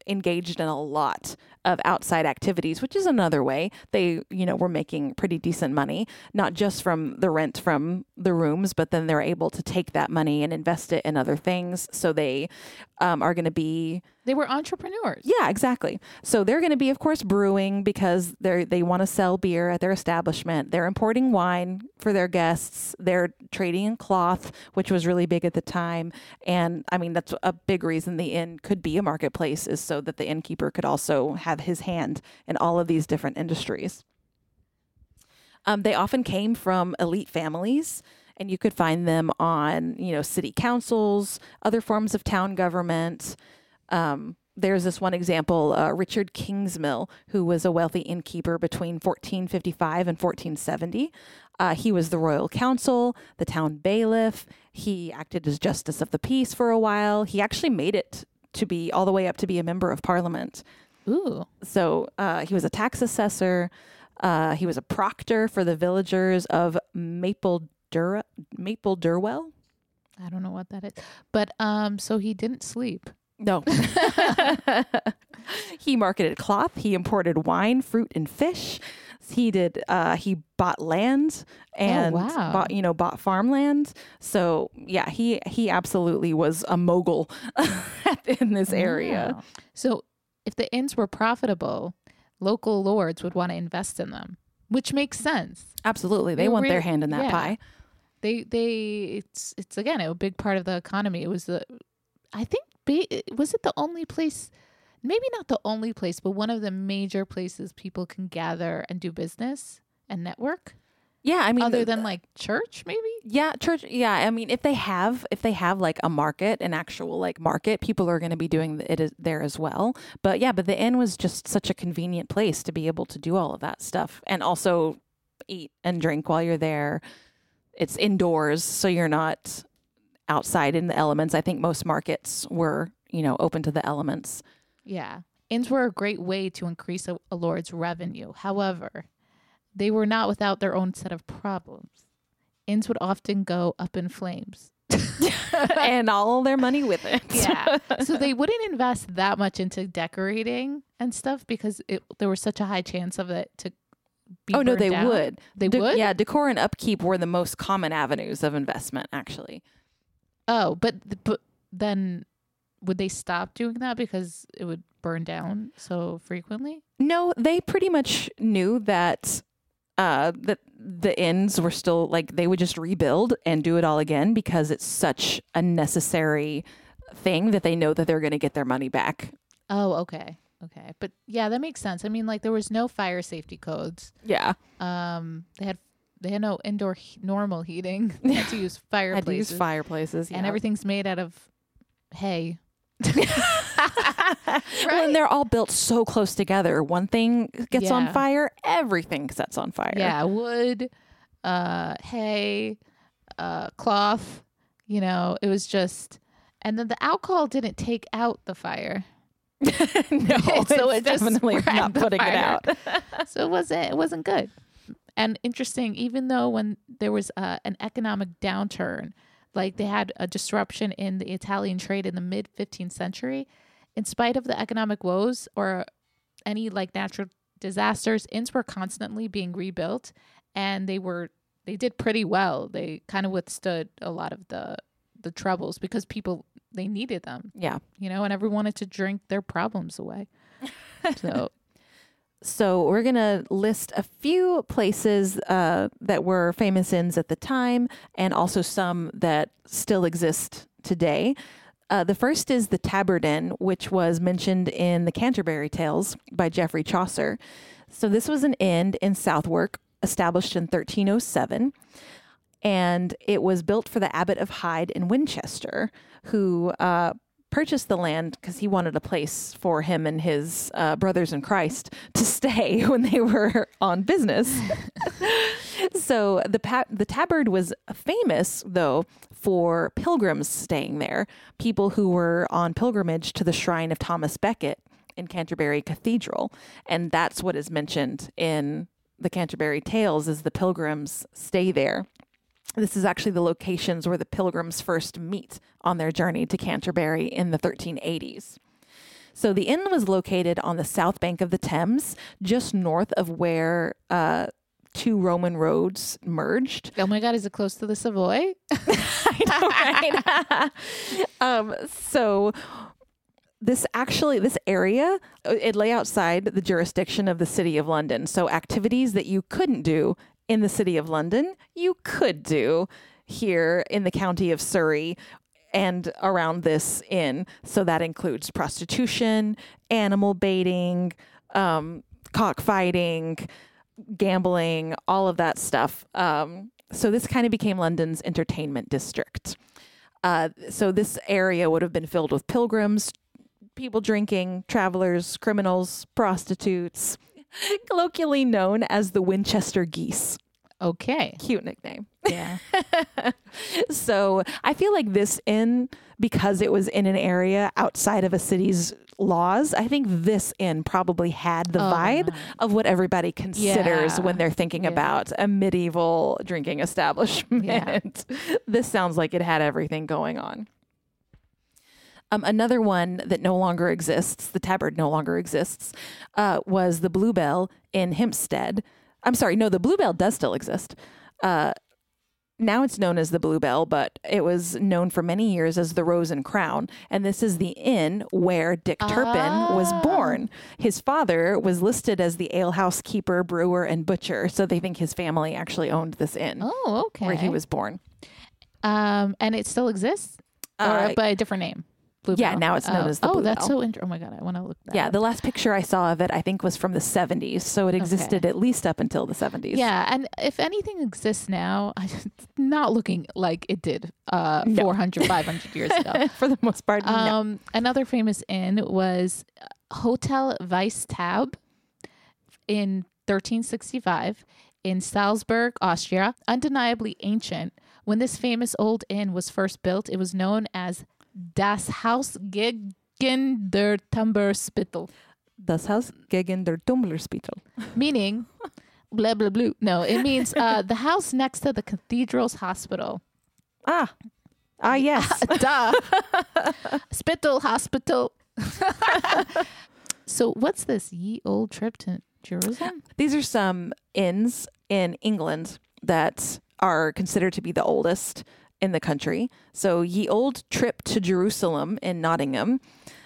engaged in a lot of outside activities, which is another way they, you know, were making pretty decent money, not just from the rent from the rooms, but then they're able to take that money and invest it in other things. So they um, are going to be... They were entrepreneurs. Yeah, exactly. So they're going to be, of course, brewing because they they want to sell beer at their establishment. They're importing wine for their guests. They're trading in cloth, which was really big at the time. And I mean, that's a big reason the inn could be a marketplace, is so that the innkeeper could also have his hand in all of these different industries. Um, they often came from elite families, and you could find them on, you know, city councils, other forms of town government. Um, there's this one example, uh, Richard Kingsmill, who was a wealthy innkeeper between fourteen fifty-five and fourteen seventy. Uh, he was the royal council, the town bailiff. He acted as justice of the peace for a while. He actually made it to be all the way up to be a member of parliament. Ooh. So uh, he was a tax assessor. Uh, he was a proctor for the villagers of Maple Dur- Maple Durwell. I don't know what that is. But um, so he didn't sleep. No. He marketed cloth. He imported wine, fruit, and fish. He did. Uh, he bought land and Oh, wow. bought, you know, bought farmland. So yeah, he he absolutely was a mogul in this area. Wow. So if the inns were profitable, local lords would want to invest in them, which makes sense. Absolutely, they They want really- their hand in that yeah. pie. They they it's it's again a big part of the economy. It was the I think ba- was it the only place, maybe not the only place, but one of the major places people can gather and do business and network. Yeah, I mean, Other the- than like church, maybe. Yeah, church. Yeah, I mean, if they have, if they have like a market, an actual like market, people are going to be doing it as- there as well. But yeah, but the inn was just such a convenient place to be able to do all of that stuff, and also eat and drink while you're there. It's indoors, so you're not outside in the elements. I think most markets were, you know, open to the elements. Yeah, inns were a great way to increase a, a lord's revenue. However, they were not without their own set of problems. Inns would often go up in flames. And all their money with it. Yeah. So they wouldn't invest that much into decorating and stuff because it, there was such a high chance of it to be Oh no, burned they down. would. They De- would? Yeah, decor and upkeep were the most common avenues of investment, actually. Oh, but but then would they stop doing that because it would burn down so frequently? No, they pretty much knew that uh, that the inns were still like they would just rebuild and do it all again because it's such a necessary thing that they know that they're going to get their money back. Oh, okay. Okay. But yeah, that makes sense. I mean, like there was no fire safety codes. Yeah, Um they had they had no indoor he- normal heating. They had to use had fireplaces. to use fireplaces, And yeah. everything's made out of hay. Well, and they're all built so close together. One thing gets on Yeah. fire, everything sets on fire. Yeah, wood, uh, hay, uh, cloth. You know, it was just, and then the alcohol didn't take out the fire, No, So it's it just definitely spread not the putting it fire. out. so it wasn't it wasn't good. And interesting, even though when there was uh, an economic downturn, like they had a disruption in the Italian trade in the mid fifteenth century, in spite of the economic woes or any like natural disasters, inns were constantly being rebuilt, and they were they did pretty well. They kind of withstood a lot of the the troubles because people they needed them, Yeah. you know, and everyone wanted to drink their problems away. So So we're going to list a few places uh, that were famous inns at the time and also some that still exist today. Uh, the first is the Tabard Inn, which was mentioned in the Canterbury Tales by Geoffrey Chaucer. So this was an inn in Southwark, established in thirteen oh seven. And it was built for the Abbot of Hyde in Winchester, who uh, purchased the land because he wanted a place for him and his uh, brothers in Christ to stay when they were on business. So the pa- the Tabard was famous, though, for pilgrims staying there, people who were on pilgrimage to the shrine of Thomas Becket in Canterbury Cathedral. And that's what is mentioned in the Canterbury Tales, is the pilgrims stay there. This is actually the locations where the pilgrims first meet on their journey to Canterbury in the thirteen eighties. So the inn was located on the south bank of the Thames, just north of where uh, two Roman roads merged. Oh my God, is it close to the Savoy? I know, right? um, so this actually, this area, it lay outside the jurisdiction of the City of London. So activities that you couldn't do in the City of London, you could do here in the county of Surrey and around this inn. So that includes prostitution, animal baiting, um, cockfighting, gambling, all of that stuff. Um, so this kind of became London's entertainment district. Uh, so this area would have been filled with pilgrims, people drinking, travelers, criminals, prostitutes, colloquially known as the Winchester Geese. Okay. Cute nickname. Yeah. So I feel like this inn, because it was in an area outside of a city's laws, I think this inn probably had the Oh, vibe no. of what everybody considers Yeah. when they're thinking Yeah. about a medieval drinking establishment. Yeah. This sounds like it had everything going on. Um, another one that no longer exists, the tabard no longer exists, uh, was the Bluebell in Hempstead. I'm sorry, no, the Bluebell does still exist. Uh, now it's known as the Bluebell, but it was known for many years as the Rose and Crown. And this is the inn where Dick Turpin was Ah. born. His father was listed as the alehouse keeper, brewer, and butcher. So they think his family actually owned this inn Oh, okay. where he was born. Um, and it still exists, or Uh, by a different name. yeah, Bluebell. now it's known Oh. as the Oh, that's Bluebell. so interesting. Oh my God, I want to look that Yeah, up. the last picture I saw of it, I think, was from the seventies. So it existed at least up until the seventies. Yeah, and if anything exists now, it's not looking like it did uh, No. four hundred, five hundred years ago. For the most part, no. Um, another famous inn was Hotel Weistab in thirteen sixty-five in Salzburg, Austria. Undeniably ancient. When this famous old inn was first built, it was known as Das Haus gegen der Tumberspittel, Das Haus gegen der Tumblerspittel. meaning blah, blah, blah. No, it means uh, the house next to the cathedral's hospital. Ah, ah, yes. Duh. Spittle hospital. So what's this ye old trip to Jerusalem? These are some inns in England that are considered to be the oldest in the country. So Ye Old Trip to Jerusalem in Nottingham.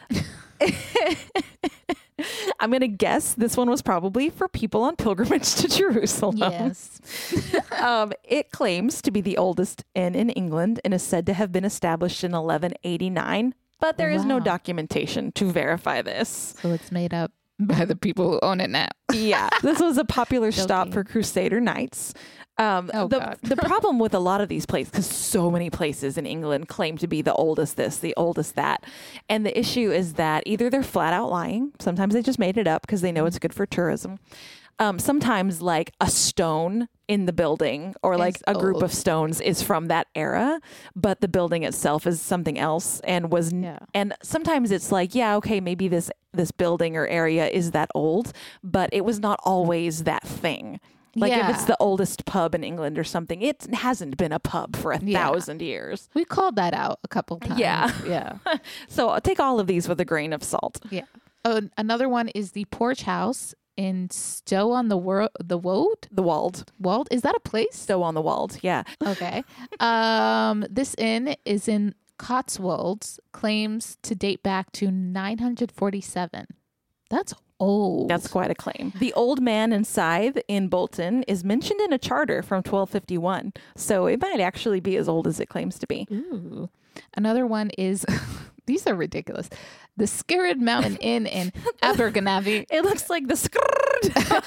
I'm going to guess this one was probably for people on pilgrimage to Jerusalem. Yes. um, it claims to be the oldest inn in England and is said to have been established in eleven eighty-nine, but there is no Wow. documentation to verify this. So it's made up by the people who own it now. Yeah, this was a popular stop Joking. for Crusader Knights. Um, Oh, the, God. the problem with a lot of these places, because so many places in England claim to be the oldest this, the oldest that. And the issue is that either they're flat out lying. Sometimes they just made it up because they know it's good for tourism. Um, sometimes like a stone in the building or like Is a group old. of stones is from that era, but the building itself is something else and was, n- Yeah. and sometimes it's like, yeah, okay, maybe this, this building or area is that old, but it was not always that thing. Like if it's Yeah. the oldest pub in England or something, it hasn't been a pub for a Yeah. thousand years. We called that out a couple times. Yeah. Yeah. So I'll take all of these with a grain of salt. Yeah. Oh, another one is the Porch House in Stow on the Wor- the Wold. The Wald. Wald? Is that a place? Stow on the Wald. Yeah. Okay. Um, this inn is in Cotswolds, claims to date back to nine hundred forty-seven. That's old. That's quite a claim. The Old Man and Scythe in Bolton is mentioned in a charter from twelve fifty-one. So it might actually be as old as it claims to be. Ooh. Another one is, these are ridiculous. The Skirrid Mountain Inn in Abergavenny. It looks like the skrrrd.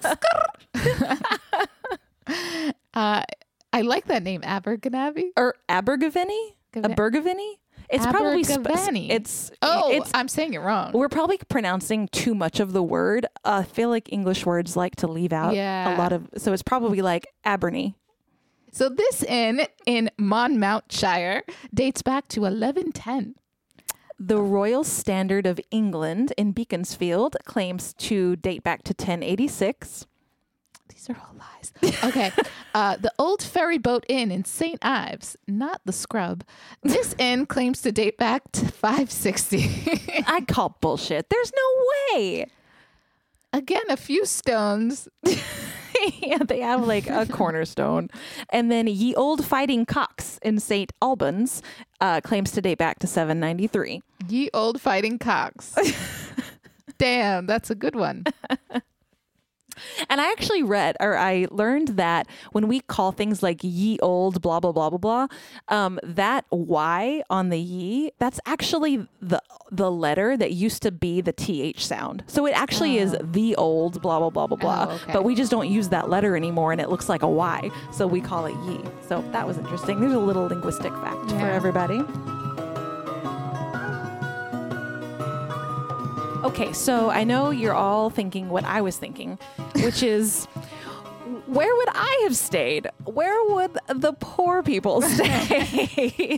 Uh, I like that name, Abergavenny. Or Abergavenny? Gava- Abergavenny? It's probably sp- Abergavenny. it's Oh, it's I'm saying it wrong. we're probably pronouncing too much of the word. Uh, I feel like English words like to leave out Yeah. a lot of, so it's probably like Aberny. So this inn in Monmouthshire dates back to eleven ten. The Royal Standard of England in Beaconsfield claims to date back to ten eighty-six. These These are all lies. Okay. Uh, the Old Ferry Boat Inn in Saint Ives, not the Scrub. This inn claims to date back to five sixty. I call bullshit. There's no way. Again, a few stones. Yeah, they have like a cornerstone. And then Ye Old Fighting Cocks in Saint Albans uh, claims to date back to seven ninety-three. Ye Old Fighting Cocks. Damn, that's a good one. And I actually read, or I learned that when we call things like ye old, blah, blah, blah, blah, blah, um, that Y on the ye, that's actually the the letter that used to be the T H sound. So it actually oh. is the old, blah, blah, blah, blah, blah. Oh, okay. But we just don't use that letter anymore, and it looks like a Y. So we call it ye. So that was interesting. There's a little linguistic fact yeah. for everybody. Okay, so I know you're all thinking what I was thinking, which is, where would I have stayed? Where would the poor people stay?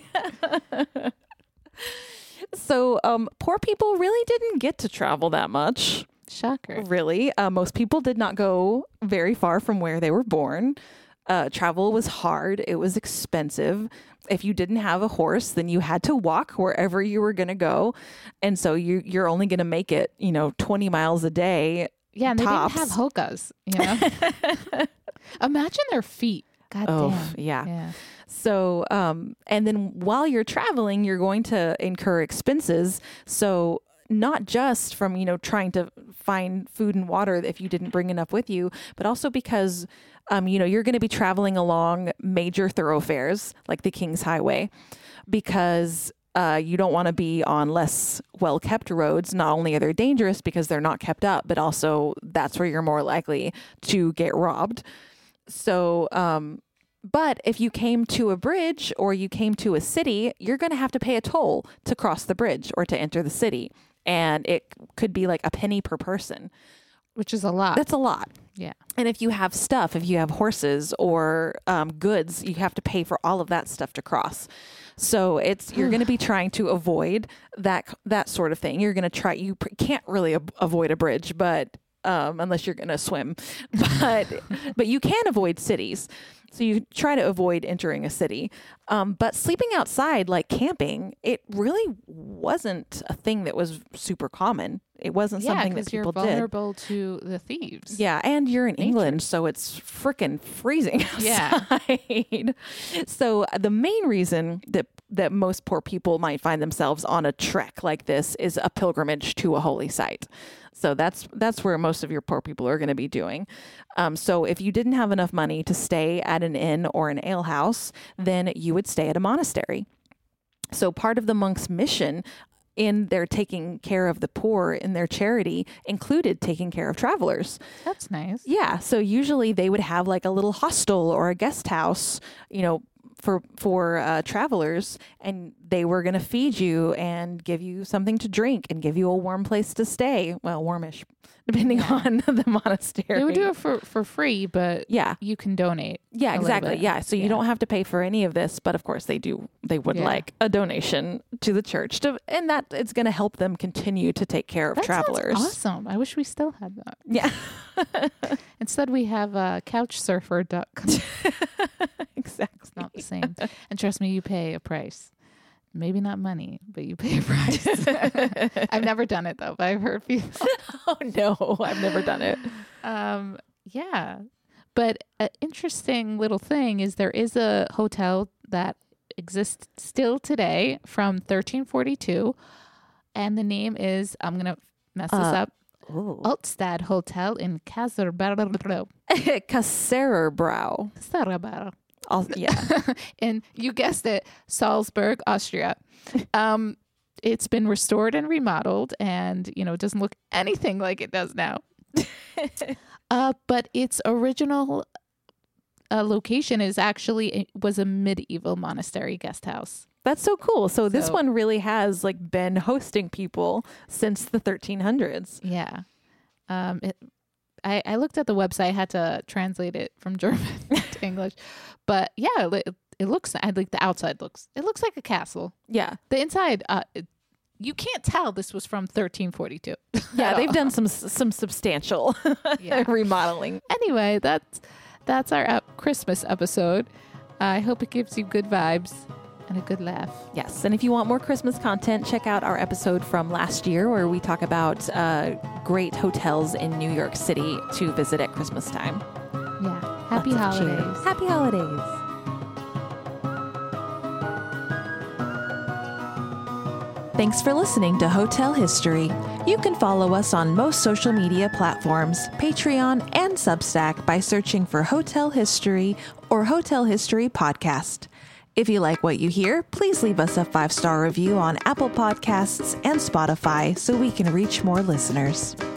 So um, poor people really didn't get to travel that much. Shocker. Really. Uh, most people did not go very far from where they were born. Uh, travel was hard. It was expensive. If you didn't have a horse, then you had to walk wherever you were going to go. And so you, you're only going to make it, you know, twenty miles a day. Yeah, and tops. They didn't have hokas, you know? Imagine their feet. God oh, damn. Yeah. yeah. So, um, and then while you're traveling, you're going to incur expenses. So not just from, you know, trying to find food and water if you didn't bring enough with you, but also because Um, you know, you're going to be traveling along major thoroughfares like the King's Highway because uh, you don't want to be on less well-kept roads. Not only are they dangerous because they're not kept up, but also that's where you're more likely to get robbed. So, um, but if you came to a bridge or you came to a city, you're going to have to pay a toll to cross the bridge or to enter the city. And it could be like a penny per person. Which is a lot. That's a lot. Yeah. And if you have stuff, if you have horses or um, goods, you have to pay for all of that stuff to cross. So it's you're going to be trying to avoid that that sort of thing. You're going to try. You pr- can't really ab- avoid a bridge, but um, unless you're going to swim, but but you can avoid cities. So you try to avoid entering a city. Um, but sleeping outside, like camping, it really wasn't a thing that was super common. It wasn't yeah, something that people did. Yeah, you're vulnerable did. to the thieves. Yeah, and you're in Nature. England, so it's freaking freezing outside. Yeah. So the main reason that that most poor people might find themselves on a trek like this is a pilgrimage to a holy site. So that's that's where most of your poor people are going to be doing. Um, so if you didn't have enough money to stay at an inn or an alehouse, then you would stay at a monastery. So part of the monks' mission in their taking care of the poor in their charity included taking care of travelers. That's nice. Yeah. So usually they would have like a little hostel or a guest house, you know, for for uh, travelers, and they were going to feed you and give you something to drink and give you a warm place to stay. Well, warmish, depending yeah. on the monastery. They would do it for, for free, but yeah, you can donate. Yeah, exactly. Yeah. So you yeah. don't have to pay for any of this, but of course they do. They would yeah. like a donation to the church to, and that it's going to help them continue to take care of that travelers. Sounds awesome. I wish we still had that. Yeah. Instead we have uh, couch surfer dot com. Exactly. It's not the same. And trust me, you pay a price. Maybe not money, but you pay a price. I've never done it though, but I've heard people. Oh no, I've never done it. Um, yeah. But an interesting little thing is there is a hotel that exists still today from thirteen forty-two. And the name is, I'm going to mess this uh, up. Ooh. Altstad Hotel in Caserbro. Caserbro. Caserbro. I'll, yeah. And you guessed it, Salzburg, Austria. Um, it's been restored and remodeled, and, you know, it doesn't look anything like it does now. uh, but its original uh, location is actually, it was a medieval monastery guest house. That's so cool. So, so this So- one really has like been hosting people since the thirteen hundreds. Yeah. Um, it, I, I looked at the website, I had to translate it from German to English. But yeah, it, it looks, I like the outside looks, it looks like a castle. Yeah. The inside, uh, it, you can't tell this was from thirteen forty-two. Yeah, they've done some some substantial Yeah. remodeling. Anyway, that's that's our ep- Christmas episode. I hope it gives you good vibes and a good laugh. Yes, and if you want more Christmas content, check out our episode from last year where we talk about uh, great hotels in New York City to visit at Christmas time. Yeah. Happy Lots of cheer. holidays. Happy holidays. Thanks for listening to Hotel History. You can follow us on most social media platforms, Patreon, and Substack by searching for Hotel History or Hotel History Podcast. If you like what you hear, please leave us a five-star review on Apple Podcasts and Spotify so we can reach more listeners.